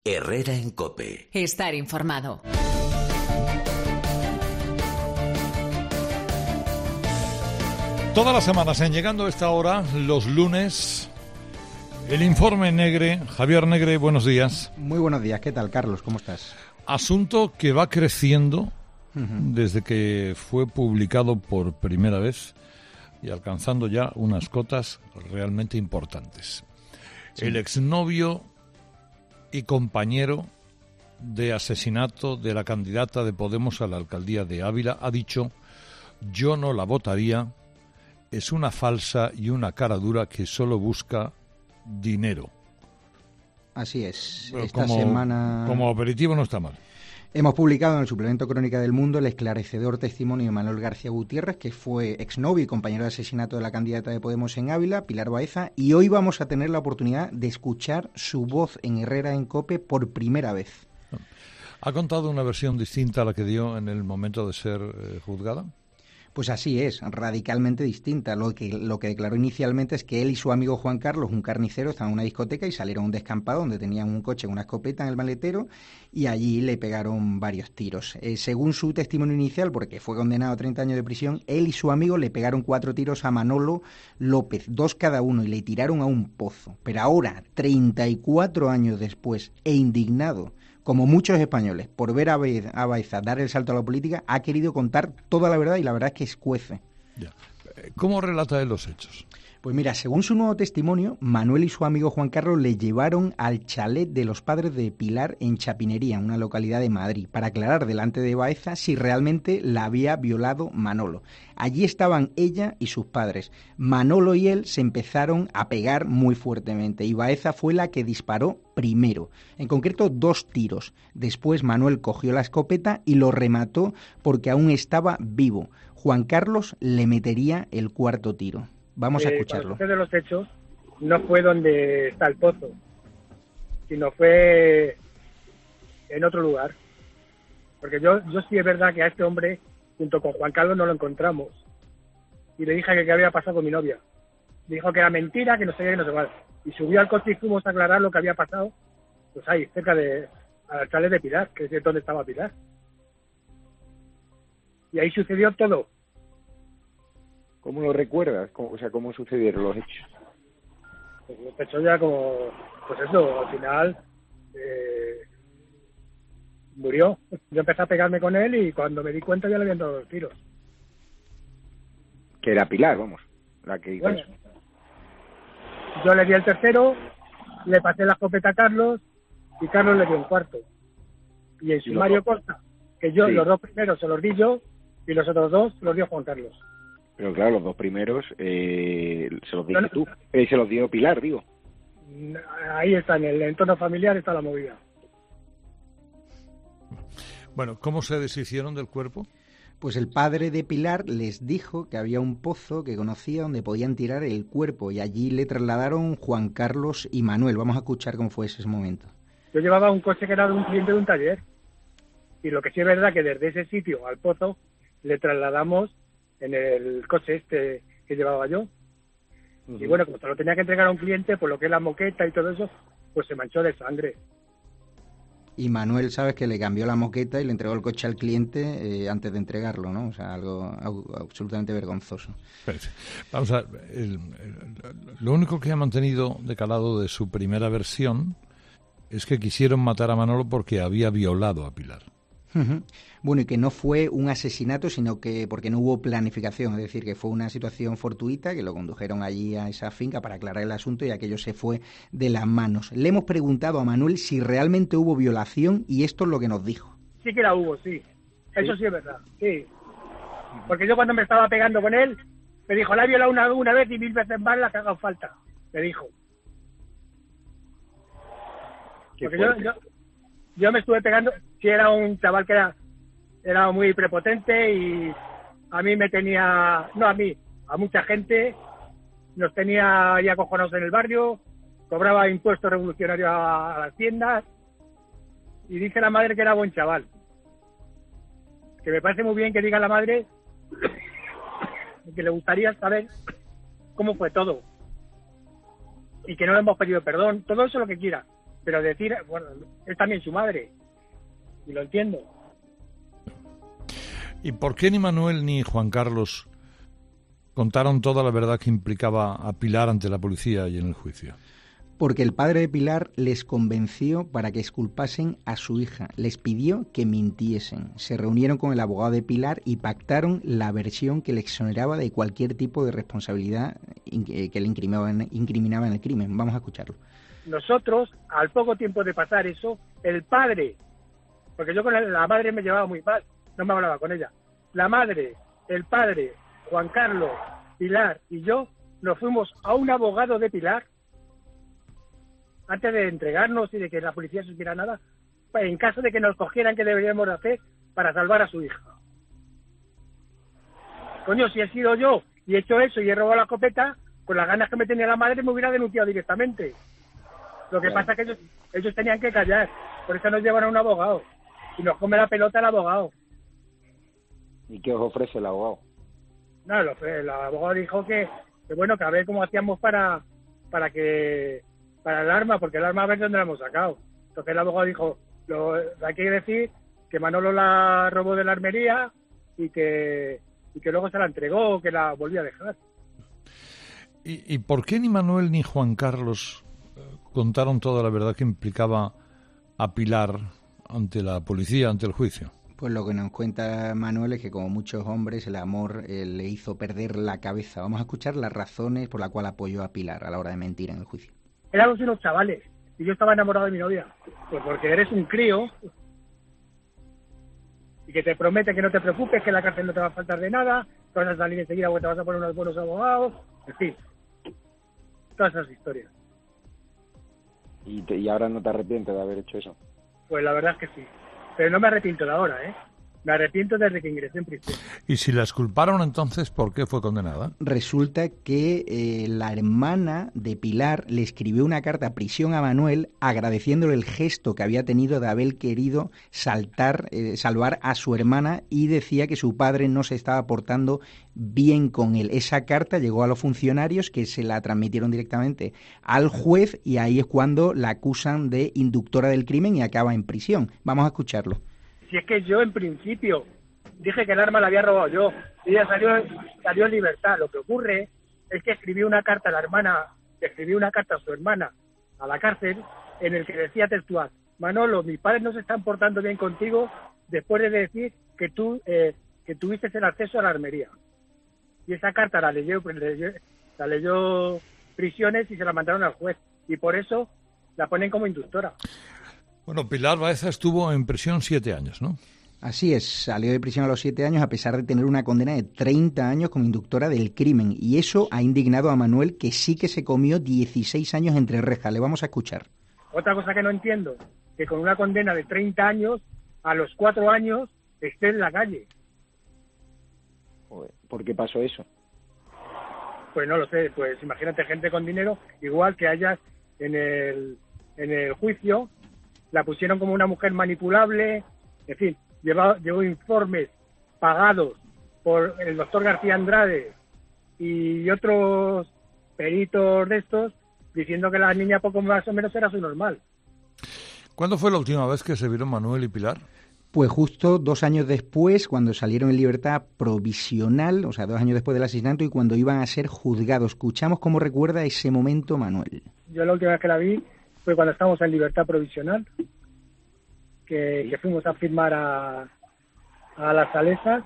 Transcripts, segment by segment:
Herrera en COPE. Estar informado. Todas las semanas, llegando a esta hora, los lunes, el informe Negre. Javier Negre, buenos días. Muy buenos días, ¿qué tal, Carlos? ¿Cómo estás? Asunto que va creciendo desde que fue publicado por primera vez y alcanzando ya unas cotas realmente importantes. Sí. El exnovio y compañero de asesinato de la candidata de Podemos a la alcaldía de Ávila ha dicho: yo no la votaría, es una falsa y una cara dura que solo busca dinero. Así es. Esta semana, como aperitivo, no está mal. Hemos publicado en el suplemento Crónica del Mundo el esclarecedor testimonio de Manuel García Gutiérrez, que fue exnovio y compañero de asesinato de la candidata de Podemos en Ávila, Pilar Baeza, y hoy vamos a tener la oportunidad de escuchar su voz en Herrera en COPE por primera vez. ¿Ha contado una versión distinta a la que dio en el momento de ser juzgada? Pues así es, radicalmente distinta. Lo que declaró inicialmente es que él y su amigo Juan Carlos, un carnicero, estaban en una discoteca y salieron a un descampado donde tenían un coche con una escopeta en el maletero y allí le pegaron varios tiros. Según su testimonio inicial, porque fue condenado a 30 años de prisión, él y su amigo le pegaron 4 tiros a Manolo López, 2 cada uno, y le tiraron a un pozo. Pero ahora, 34 años después, e indignado, como muchos españoles, por ver a Baeza dar el salto a la política, ha querido contar toda la verdad y la verdad es que escuece. Ya. ¿Cómo relata él los hechos? Pues mira, según su nuevo testimonio, Manuel y su amigo Juan Carlos le llevaron al chalet de los padres de Pilar en Chapinería, una localidad de Madrid, para aclarar delante de Baeza si realmente la había violado Manolo. Allí estaban ella y sus padres. Manolo y él se empezaron a pegar muy fuertemente y Baeza fue la que disparó primero, en concreto 2 tiros. Después Manuel cogió la escopeta y lo remató porque aún estaba vivo. Juan Carlos le metería el 4º tiro. Vamos a escucharlo. Cuando de los hechos no fue donde está el pozo, sino fue en otro lugar. Porque yo sí es verdad que a este hombre, junto con Juan Carlos, no lo encontramos. Y le dije que qué había pasado con mi novia. Dijo que era mentira, que no sé qué, que no sé cuál. Y subió al coche y fuimos a aclarar lo que había pasado, pues ahí, cerca de al chalet de Pilar, que es donde estaba Pilar. Y ahí sucedió todo. ¿Cómo lo recuerdas? ¿Cómo sucedieron los hechos? Pues los hechos ya como, pues eso, al final murió. Yo empecé a pegarme con él y cuando me di cuenta ya le habían dado 2 tiros. Que era Pilar, vamos, la que hizo eso. Yo le di el tercero, le pasé la escopeta a Carlos y Carlos le dio un 4º. Y en sumario consta que yo, sí, los 2 primeros se los di yo y los otros 2 los dio Juan Carlos. Pero claro, los 2 primeros se los diste tú. Se los dio Pilar, digo. Ahí está, en el entorno familiar está la movida. Bueno, ¿cómo se deshicieron del cuerpo? Pues el padre de Pilar les dijo que había un pozo que conocía donde podían tirar el cuerpo y allí le trasladaron Juan Carlos y Manuel. Vamos a escuchar cómo fue ese momento. Yo llevaba un coche que era de un cliente de un taller y lo que sí es verdad que desde ese sitio al pozo le trasladamos en el coche este que llevaba yo. Uh-huh. Y bueno, como se lo tenía que entregar a un cliente, pues lo que es la moqueta y todo eso, pues se manchó de sangre. Y Manuel, sabes que le cambió la moqueta y le entregó el coche al cliente antes de entregarlo, ¿no? O sea, algo absolutamente vergonzoso. Vamos a ver, lo único que ha mantenido de calado de su primera versión es que quisieron matar a Manolo porque había violado a Pilar. Uh-huh. Bueno, y que no fue un asesinato, sino que porque no hubo planificación, es decir, que fue una situación fortuita, que lo condujeron allí a esa finca para aclarar el asunto y aquello se fue de las manos. Le hemos preguntado a Manuel si realmente hubo violación y esto es lo que nos dijo. Sí que la hubo, sí. Eso sí es verdad, sí. Porque yo cuando me estaba pegando con él, me dijo, la he violado una vez y 1000 veces más la que haga falta, me dijo. Porque yo me estuve pegando, sí, era un chaval que era muy prepotente y a mí me tenía, no a mí, a mucha gente, nos tenía ya acojonados en el barrio, cobraba impuestos revolucionarios a las tiendas y dice la madre que era buen chaval. Que me parece muy bien que diga la madre que le gustaría saber cómo fue todo y que no le hemos pedido perdón, todo eso lo que quiera, pero decir, bueno, es también su madre, y lo entiendo. ¿Y por qué ni Manuel ni Juan Carlos contaron toda la verdad que implicaba a Pilar ante la policía y en el juicio? Porque el padre de Pilar les convenció para que exculpasen a su hija. Les pidió que mintiesen. Se reunieron con el abogado de Pilar y pactaron la versión que le exoneraba de cualquier tipo de responsabilidad que le incriminaba en el crimen. Vamos a escucharlo. Nosotros, al poco tiempo de pasar eso, el padre, porque yo con la madre me llevaba muy mal, no me hablaba con ella. La madre, el padre, Juan Carlos, Pilar y yo nos fuimos a un abogado de Pilar antes de entregarnos y de que la policía supiera nada, en caso de que nos cogieran, ¿qué deberíamos hacer para salvar a su hija? Coño, si he sido yo y he hecho eso y he robado la escopeta, con las ganas que me tenía la madre me hubiera denunciado directamente. Lo que pasa es que ellos tenían que callar, por eso nos llevan a un abogado y nos come la pelota el abogado. ¿Y qué os ofrece el abogado? No, el abogado dijo que bueno, que a ver cómo hacíamos para el arma, porque el arma a ver dónde la hemos sacado. Entonces el abogado dijo, hay que decir que Manolo la robó de la armería y que luego se la entregó o que la volvió a dejar. ¿Y por qué ni Manuel ni Juan Carlos contaron toda la verdad que implicaba a Pilar ante la policía, ante el juicio? Pues lo que nos cuenta Manuel es que, como muchos hombres, el amor le hizo perder la cabeza. Vamos a escuchar las razones por las cuales apoyó a Pilar a la hora de mentir en el juicio. Éramos unos chavales y yo estaba enamorado de mi novia. Pues porque eres un crío y que te promete que no te preocupes, que en la cárcel no te va a faltar de nada, que vas a salir enseguida porque te vas a poner unos buenos abogados, en fin, todas esas historias. ¿Y ahora no te arrepientes de haber hecho eso? Pues la verdad es que sí, pero no me arrepiento de ahora, Me arrepiento desde que ingresé en prisión. Y si la exculparon, entonces, ¿por qué fue condenada? Resulta que la hermana de Pilar le escribió una carta a prisión a Manuel agradeciéndole el gesto que había tenido de haber querido salvar a su hermana, y decía que su padre no se estaba portando bien con él. Esa carta llegó a los funcionarios, que se la transmitieron directamente al juez, y ahí es cuando la acusan de inductora del crimen y acaba en prisión. Vamos a escucharlo. Si es que yo en principio dije que el arma la había robado yo y ella salió en libertad. Lo que ocurre es que escribí una carta a su hermana a la cárcel en el que decía textual: Manolo, mis padres no se están portando bien contigo después de decir que tú tuviste el acceso a la armería. Y esa carta la leyó Prisiones y se la mandaron al juez, y por eso la ponen como inductora. Bueno, Pilar Baeza estuvo en prisión 7 años, ¿no? Así es, salió de prisión a los 7 años a pesar de tener una condena de 30 años como inductora del crimen, y eso ha indignado a Manuel, que sí que se comió 16 años entre rejas. Le vamos a escuchar. Otra cosa que no entiendo, que con una condena de 30 años, a los 4 años esté en la calle. ¿Por qué pasó eso? Pues no lo sé, pues imagínate, gente con dinero, igual que hayas en el juicio, la pusieron como una mujer manipulable, en fin, llevó informes pagados por el doctor García Andrade y otros peritos de estos, diciendo que la niña poco más o menos era su normal. ¿Cuándo fue la última vez que se vieron Manuel y Pilar? Pues justo 2 años después, cuando salieron en libertad provisional, o sea, 2 años después del asesinato, y cuando iban a ser juzgados. Escuchamos cómo recuerda ese momento Manuel. Yo la última vez que la vi fue cuando estábamos en libertad provisional, que fuimos a firmar a las Salesas,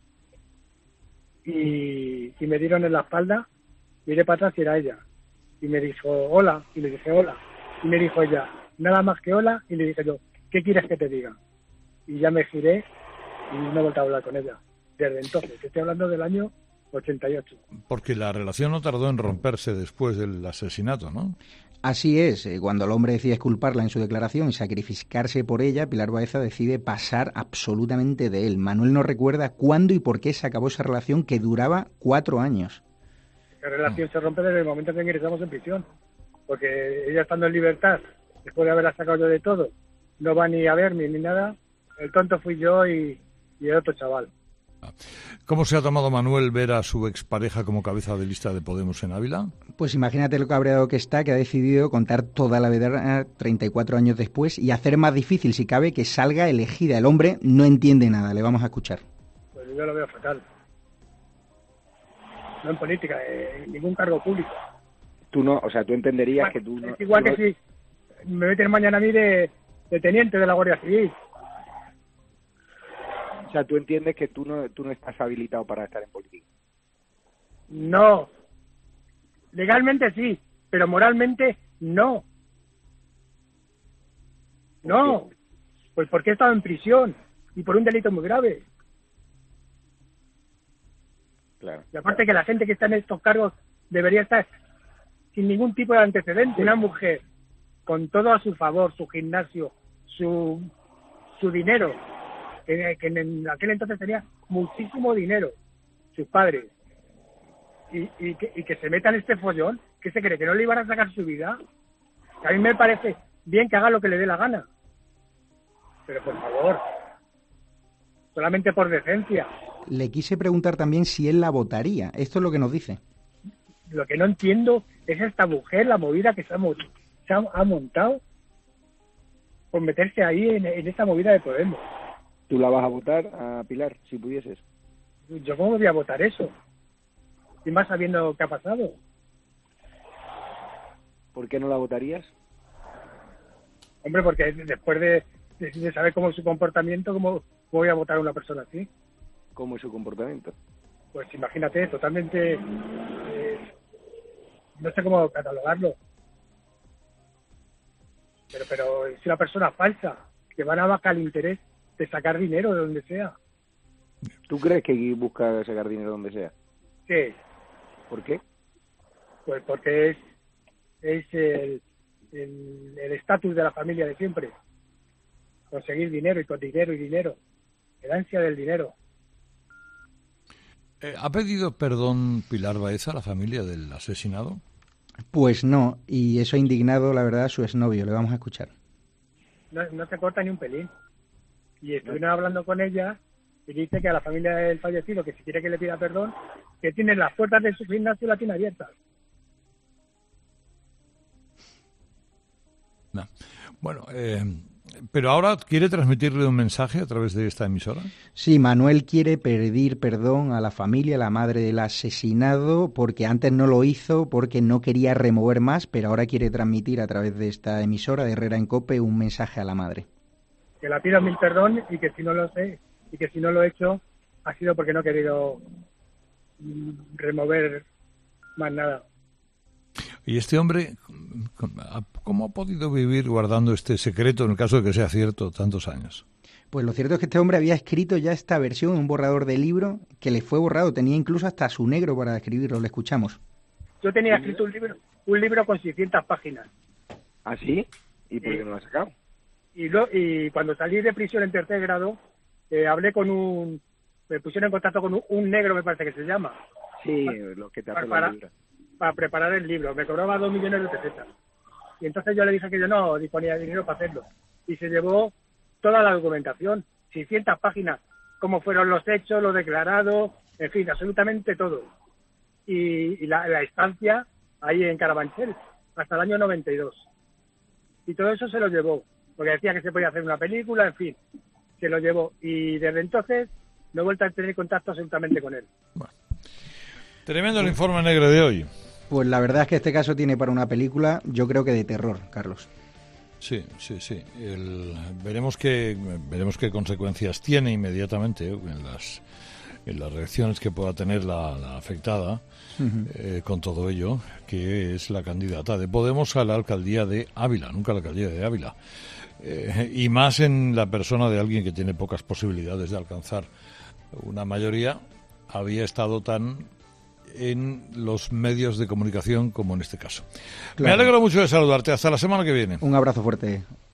y me dieron en la espalda, miré para atrás y era ella. Y me dijo, hola, y le dije, hola. Y me dijo ella, nada más que hola, y le dije yo, ¿qué quieres que te diga? Y ya me giré y no he vuelto a hablar con ella desde entonces. Estoy hablando del año 88. Porque la relación no tardó en romperse después del asesinato, ¿no? Así es, cuando el hombre decide exculparla en su declaración y sacrificarse por ella, Pilar Baeza decide pasar absolutamente de él. Manuel nos recuerda cuándo y por qué se acabó esa relación que duraba 4 años. La relación se rompe desde el momento que ingresamos en prisión, porque ella, estando en libertad, después de haberla sacado yo de todo, no va ni a verme ni nada. El tonto fui yo y el otro chaval. ¿Cómo se ha tomado Manuel ver a su expareja como cabeza de lista de Podemos en Ávila? Pues imagínate lo cabreado que está, que ha decidido contar toda la verdad 34 años después y hacer más difícil, si cabe, que salga elegida. El hombre no entiende nada, le vamos a escuchar. Pues yo lo veo fatal. No en política, en ningún cargo público. Tú no, o sea, tú entenderías que tú no... Es igual tú que si me meten mañana a mí de teniente de la Guardia Civil. O sea, tú entiendes que tú no estás habilitado para estar en política. No. Legalmente sí, pero moralmente no. No. Pues porque he estado en prisión y por un delito muy grave. Claro. Y aparte que la gente que está en estos cargos debería estar sin ningún tipo de antecedente. Una mujer con todo a su favor, su gimnasio, su dinero, que en aquel entonces tenía muchísimo dinero, sus padres, y que se meta en este follón, que se cree que no le iban a sacar su vida. Que a mí me parece bien que haga lo que le dé la gana, pero por favor, solamente por decencia. Le quise preguntar también si él la votaría. Esto es lo que nos dice. Lo que no entiendo es esta mujer, la movida que se ha montado por meterse ahí en esta movida de Podemos. ¿Tú la vas a votar a Pilar, si pudieses? ¿Yo cómo voy a votar eso? Y más sabiendo qué ha pasado. ¿Por qué no la votarías? Hombre, porque después de saber cómo es su comportamiento, ¿cómo voy a votar a una persona así? ¿Cómo es su comportamiento? Pues imagínate, totalmente... no sé cómo catalogarlo. Pero es una persona falsa, que van a bajar el interés de sacar dinero de donde sea. ¿Tú crees que busca sacar dinero donde sea? Sí. ¿Por qué? Pues porque es el estatus de la familia de siempre. Conseguir dinero y con dinero y dinero. El ansia del dinero. ¿Ha pedido perdón Pilar Baeza a la familia del asesinado? Pues no, y eso ha indignado, la verdad, a su exnovio. Le vamos a escuchar. No se corta ni un pelín. Y estuvieron hablando con ella y dice que a la familia del fallecido, que si quiere que le pida perdón, que tienen las puertas de su gimnasio y la tiene abiertas. No. Bueno, pero ahora quiere transmitirle un mensaje a través de esta emisora. Sí, Manuel quiere pedir perdón a la familia, a la madre del asesinado, porque antes no lo hizo, porque no quería remover más, pero ahora quiere transmitir a través de esta emisora de Herrera en COPE un mensaje a la madre. Que la pido mil perdón y que si no lo sé y que si no lo he hecho ha sido porque no he querido remover más nada. ¿Y este hombre cómo ha podido vivir guardando este secreto en el caso de que sea cierto tantos años? Pues lo cierto es que este hombre había escrito ya esta versión en un borrador de libro que le fue borrado. Tenía incluso hasta su negro para escribirlo. Le escuchamos. Yo tenía escrito un libro con 600 páginas. ¿Ah, sí? ¿Y por qué no lo has sacado? Y cuando salí de prisión en tercer grado, hablé con me pusieron en contacto con un negro, me parece que se llama. Sí, lo que te hace la libra. Para preparar el libro. Me cobraba 2 millones de pesetas. Y entonces yo le dije que yo no disponía de dinero para hacerlo. Y se llevó toda la documentación, 600 páginas, cómo fueron los hechos, lo declarado, en fin, absolutamente todo. Y la estancia ahí en Carabanchel, hasta el año 92. Y todo eso se lo llevó, porque decía que se podía hacer una película, en fin, se lo llevó. Y desde entonces no he vuelto a tener contacto absolutamente con él. Bueno. Tremendo el informe negro de hoy. Pues la verdad es que este caso tiene para una película, yo creo que de terror, Carlos. Sí. Veremos qué consecuencias tiene inmediatamente en las reacciones que pueda tener la afectada con todo ello, que es la candidata de Podemos a la alcaldía de Ávila, nunca a la alcaldía de Ávila. Y más en la persona de alguien que tiene pocas posibilidades de alcanzar una mayoría, había estado tan en los medios de comunicación como en este caso. Claro. Me alegro mucho de saludarte. Hasta la semana que viene. Un abrazo fuerte.